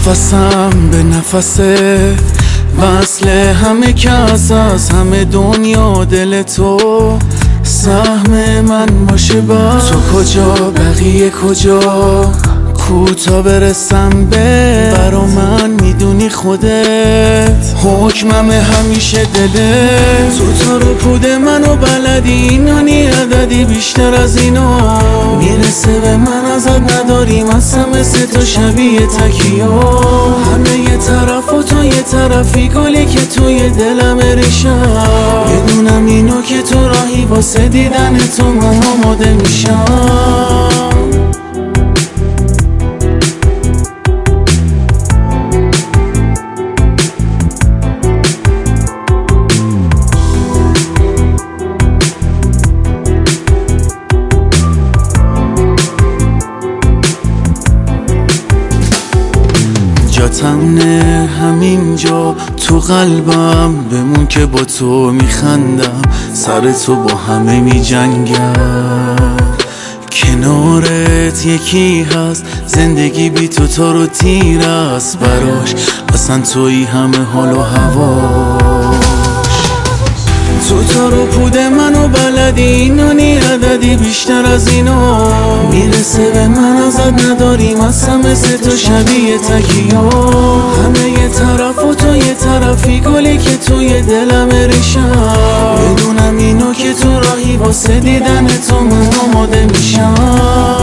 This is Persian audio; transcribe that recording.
نفسم به نفسه، وصل همه کس از همه دنیا دل تو، سهم من باشه با تو. کجا بقیه کجا، کوتا برسم به برا من میدونی خودت، حکمم همیشه دلت. تو تا رو پود منو بلدی، اینانی عددی بیشتر از اینو میرسه به من ازت نداریم، اصلا مثل تو شبیه تکیو. همه یه طرف و تو یه طرفی، گلی که توی دلم ریشم، یه دونم اینو که تو راهی واسه دیدن تو من آماده میشم. تمنه همینجا تو قلبم بمون که با تو میخندم، سر تو با همه میجنگم. کنارت یکی هست، زندگی بی تو تا رو تیر است براش، اصلا توی همه حال و هواش. تو تا رو پود منو بلدی، اینانی عددی بیشتر از اینو میرسه به من ازت نداریم، اصلا مثل تو شبیه تکیو. همه یه طرف و تو یه طرفی، گلی که توی دلم ریشم، یه دونم اینو که تو راهی واسه دیدن تو من آماده میشم.